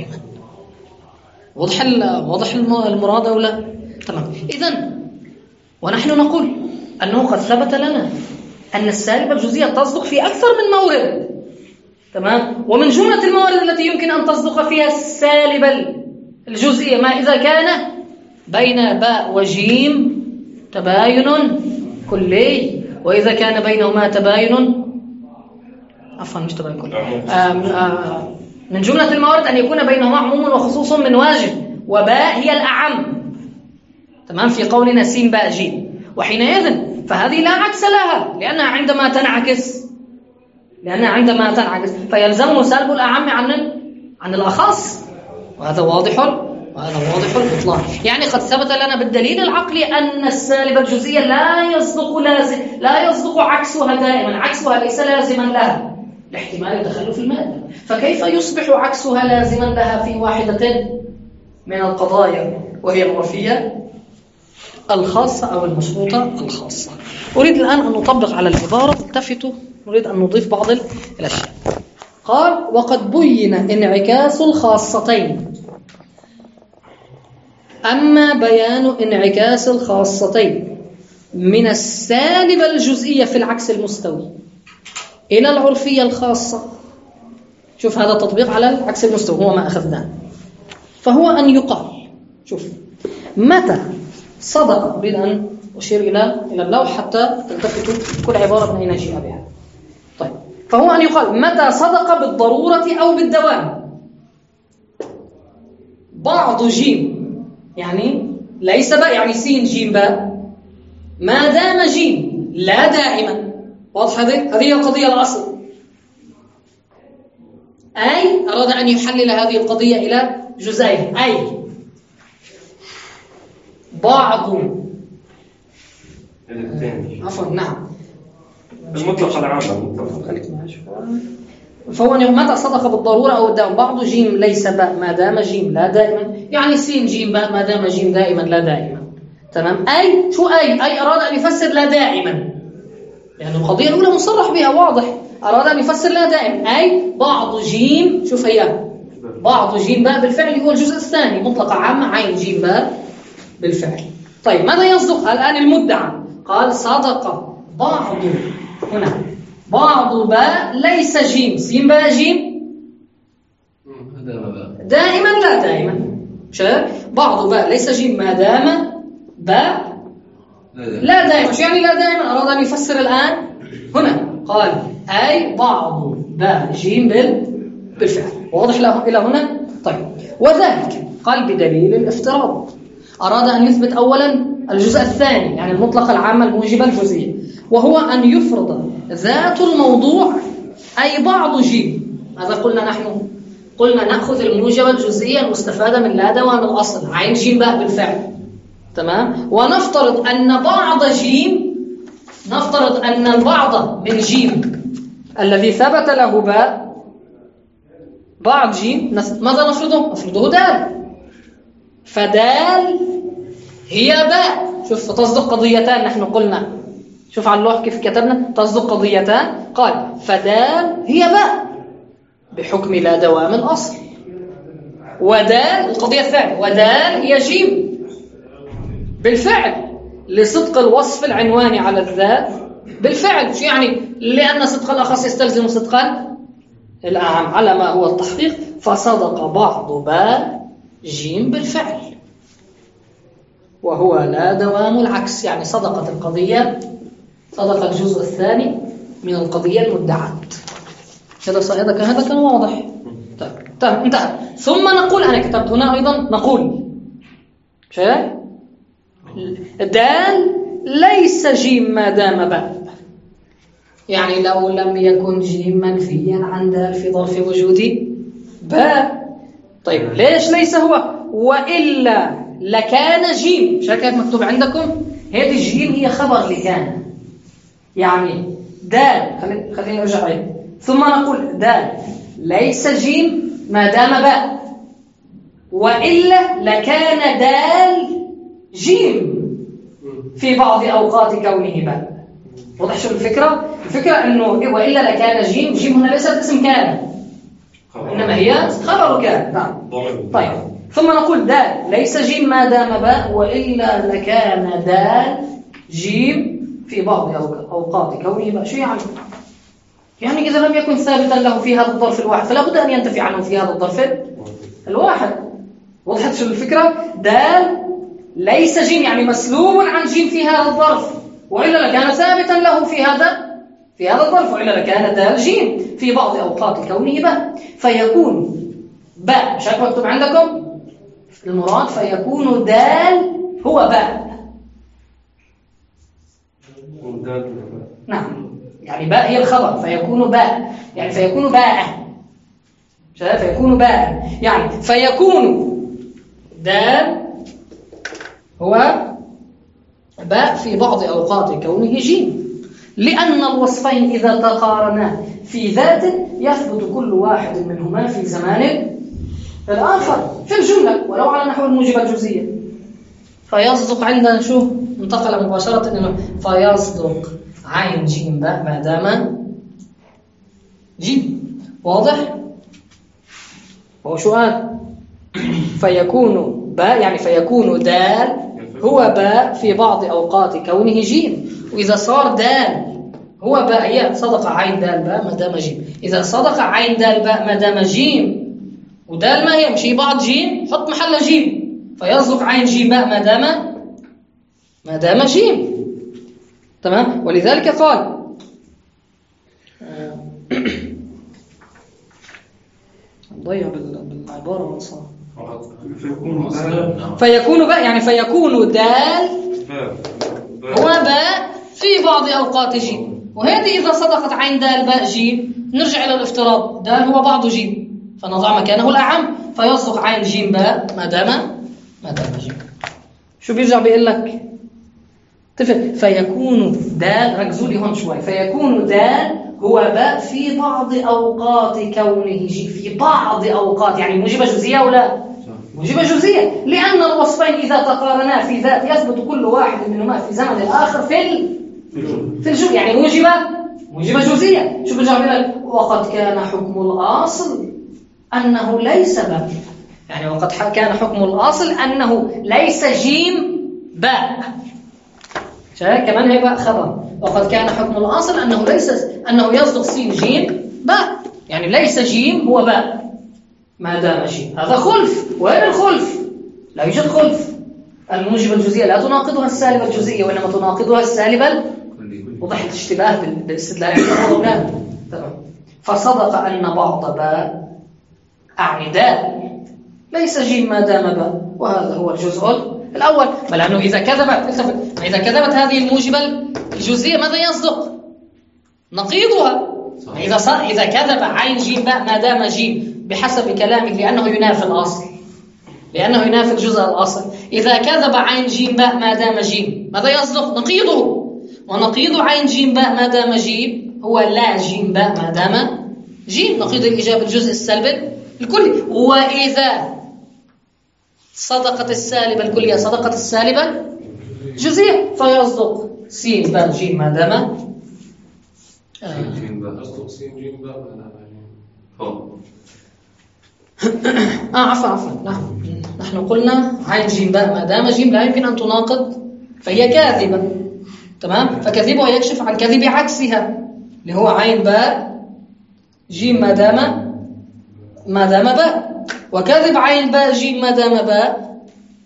واضح المراد أو لا؟ تمام. إذن ونحن نقول أنه قد ثبت لنا أن السالبة الجزئية تصدق في أكثر من مورد. تمام. ومن جملة الموارد التي يمكن أن تصدق فيها السالبة الجزئية ما إذا كان بين باء وجيم تباين كلي، وإذا كان بينهما تباين مش تباين كلي. من جملة الموارد أن يكون بينهما عموم وخصوص من واجب، وباء هي الأعم. تمام. في قولنا سين باء جيم، وحينئذ فهذه لا عكس لها، لأنها عندما تنعكس فيلزم سلب الأعم عن الأخص، وهذا واضح الإطلاق. يعني قد ثبت لنا بالدليل العقلي أن السالبة الجزئية لا يصدق عكسها دائما، عكسها ليس لازما لها لاحتمال تخلف المادة، فكيف يصبح عكسها لازما لها في واحدة من القضايا وهي العرفية الخاصة أو المشروطة الخاصة؟ أريد الآن أن نطبق على العبارة، التفتوا، نريد أن نضيف بعض الأشياء. قال وقد بين انعكاس الخاصتين، أما بيان انعكاس الخاصتين من السالبة الجزئية في العكس المستوي إلى العرفية الخاصة، شوف هذا التطبيق على العكس المستوي هو ما أخذناه، فهو أن يقال شوف متى صدق، أريد أن أشير إلى اللوح حتى تلتفتوا كل عبارة من أين جاء بها. طيب فهو أن يقال متى صدق بالضرورة أو بالدوام بعض جيم، يعني ليس باء يعني سين جيم باء ما دام جيم لا دائما. واضح؟ هذه هي القضية الأصل. أي أراد أن يحلل هذه القضية إلى جزئين، أي بعض نعم المطلق العام المطلق. فهو متى صدق بالضرورة أو الدوام بعض جيم ليس باء ما دام جيم لا دائما، يعني سين جيم باء ما دام جيم دائما لا دائما. تمام. أي شو أي أراد أن يفسر لا دائما، يعني القضية الأولى مصرح بها واضح، أراد أن يفسر لا دائما أي بعض جيم، شوف هي بعض جيم باء بالفعل هو الجزء الثاني مطلقة عامة عين جيم باء بالفعل. طيب ماذا يصدق الآن المدعى؟ قال صدق بعض، هنا بعض باء ليس جيم، سين باء جيم دائما لا دائما، بعض باء ليس جيم ما دام باء لا دائما. شو يعني لا دائما؟ أراد أن يفسر الآن هنا، قال أي بعض باء جيم بالفعل. واضح إلى هنا؟ طيب وذلك قال بدليل الافتراض. أراد أن يثبت أولا الجزء الثاني، يعني المطلق العام الموجب الجزئي، وهو أن يفرض ذات الموضوع أي بعض جيم. ماذا قلنا نحن؟ قلنا نأخذ الموجب الجزئي المستفادة من لا دوام الأصل، عين جيم باء بالفعل، تمام؟ ونفترض أن بعض جيم، نفترض أن البعض من جيم الذي ثبت له باء، بعض جيم ماذا نفرضه؟ نفرضه دال، فدال هي باء. شوف تصدق قضيتان، نحن قلنا شوف على اللوح كيف كتبنا تصدق قضيتان، قال فدال هي باء بحكم لا دوام الأصل، ودال القضية الثانية ودال هي جيم بالفعل لصدق الوصف العنواني على الذات بالفعل. شو يعني؟ لأن صدق الأخص يستلزم صدقا الأعم على ما هو التحقيق، فصدق بعض باء جيم بالفعل، وهو لا دوام العكس، يعني صدقت القضية، صدق الجزء الثاني من القضية المدعاة. هذا كان واضح. طيب انتهى. ثم نقول، أنا كتبت هنا أيضا نقول شيء دال ليس جيم ما دام باء، يعني لو لم يكن جيم منفيا عن دال في ظرف وجود باء. طيب ليش ليس هو؟ وإلا لكان جيم. شايف مكتوب عندكم هذه الجيم هي خبر لكان، يعني دال، خلينا نرجع عليه. ثم نقول دال ليس جيم ما دام باء، وإلا لكان دال جيم في بعض أوقات كونه باء. واضح شو الفكرة؟ الفكرة أنه وإلا لكان جيم، جيم هنا ليست اسم كان، إنما هي خبر كان. نعم. طيب ثم نقول دال ليس جيم ما دام باء، وإلا لكان دال جيم في بعض أوقات كونه باء. شو يعني؟ يعني إذا لم يكن ثابتا له في هذا الظرف الواحد فلا بد أن ينتفي عنه في هذا الظرف الواحد. وضحت شو الفكرة؟ دال ليس جيم يعني مسلوب عن جيم في هذا الظرف، وإلا لكان ثابتا له في هذا الظرف، وإلا لكان دال جيم في بعض أوقات كونه باء، فيكون باء. شايف مكتوب عندكم المراد فيكون دال هو باء. نعم، يعني باء هي الخبر، فيكون باء يعني فيكون باء. شايف؟ فيكون باء يعني فيكون دال هو باء في بعض أوقات كونه جيم، لأن الوصفين إذا تقارنا في ذات يثبت كل واحد منهما في زمان الآخر في الجملة ولو على نحو الموجب الجزئية. فيصدق عندنا شو؟ انتقل مباشرة إنه فيصدق عين جيم باء ما دام جيم. واضح؟ وهو شو قال؟ فيكون باء يعني فيكون دال هو باء في بعض أوقات كونه جيم، وإذا صار دال هو باء هي صدق عين دال باء ما دام جيم. إذا صدق عين دال باء ما دام جيم، ودال ما هي مشي بعض جيم، حط محل جيم، فيصدق عين جيم باء ما دام جيم. تمام؟ ولذلك قال ضيع بالعبارة والصلاة. فيكون باء يعني فيكون دال هو باء في بعض أوقات جيم، وهذه إذا صدقت عين دال باء جيم نرجع إلى الافتراض، دال هو بعض جيم فنضع مكانه الأعم، فيصدق عين جيم باء ما دام جيم. شو بيرجع بيقول لك؟ فيكون دال، ركزوا لي هون شوي، فيكون دال هو باء في بعض أوقات كونه جيم، في بعض أوقات يعني موجبة جزئية ولا موجبة جزئية، لأن الوصفين إذا تقارنا في ذات يثبت كل واحد منهما في زمن الآخر في الجزء، يعني موجبة جزئية. شو بيرجع لك؟ وقد كان حكم الأصل أنه ليس باء، يعني وقد كان حكم الأصل أنه ليس جيم باء، كمان هي باء خبر. وقد كان حكم الأصل أنه يصدق سين جيم باء، يعني ليس جيم هو باء ما دام جيم. هذا خلف. وين الخلف؟ لا يوجد خلف. الموجب الجزئية لا تناقضها السالبة الجزئية، وإنما تناقضها السالبة. وضح الاشتباه بالاستدلال تمام. فصدق أن بعض باء أعني داء ليس جيم ما دام باء، وهذا هو الجزء الأول. بل أنه إذا كذبت هذه الموجبة الجزئية ماذا يصدق؟ نقيضها. إذا كذب عين جيم باء ما دام جيم بحسب كلامك لأنه ينافي الأصل، لأنه ينافي الجزء الأصل. إذا كذب عين جيم باء ما دام جيم ماذا يصدق؟ نقيضه. ونقيض عين جيم باء ما دام جيم هو لا جيم باء ما دام جيم، نقيض الإجابة الجزء السلبي الكلي. وإذا صدقت السالبة الكلية صدقت السالبة جزئية فيصدق سين باء جيم ما دام يصدق سين جيم باء ما دام جيم. عفوا نحن قلنا عين جيم باء ما دام جيم لا يمكن أن تناقض، فهي كاذبة. تمام. فكذبها يكشف عن كذب عكسها اللي هو عين باء جيم ما دام باء. وكذب عين باء جيم ما دام باء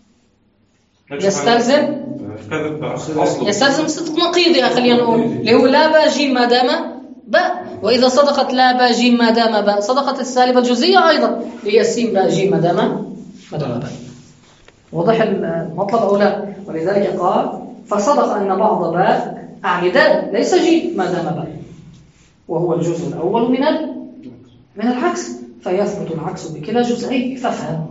يستلزم صدق نقيضها، خلينا نقول اللي هو لا باء جيم ما دام باء. وإذا صدقت لا باء جيم ما دام باء صدقت السالبة الجزئية أيضا اللي هي سين باء جيم ما دام باء. وضح المطلب أو لا؟ ولذلك قال فصدق أن بعض باء أعني داء ليس جيم ما دام باء، وهو الجزء الأول من العكس، فيثبت العكس بكلا جزئين. ففهم.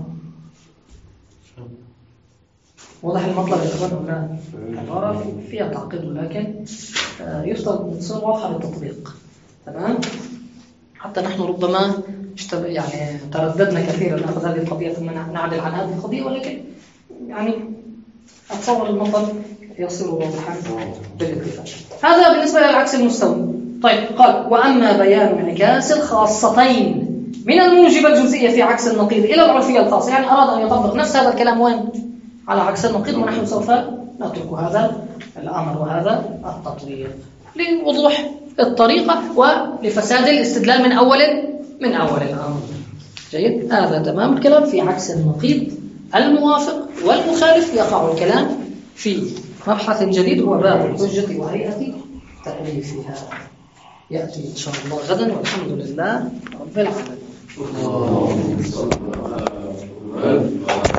واضح المطلب يا اخوان ولا؟ العبارة فيها تعقيد لكن يفترض تصير واضحة للتطبيق. تمام. حتى نحن ربما يعني ترددنا كثيرا ناخذ هذه القضية ثم نعدل عن هذه القضية، ولكن يعني أتصور المطلب يصير واضحا بالاتفاق. هذا بالنسبة للعكس المستوي. طيب قال وأما بيان انعكاس الخاصتين من الموجب الجزئية في عكس النقيض إلى العرفية الخاصة، يعني أراد أن يطبق نفس هذا الكلام وين؟ على عكس النقيض، ونحن سوف نترك هذا الأمر وهذا التطبيق لوضوح الطريقة ولفساد الاستدلال من أول الأمر. جيد. هذا تمام الكلام. في عكس النقيض الموافق والمخالف يقع الكلام في مبحث جديد هو باب الحجة وهيئة تأليفها، يأتي إن شاء الله غدا، والحمد لله رب العالمين.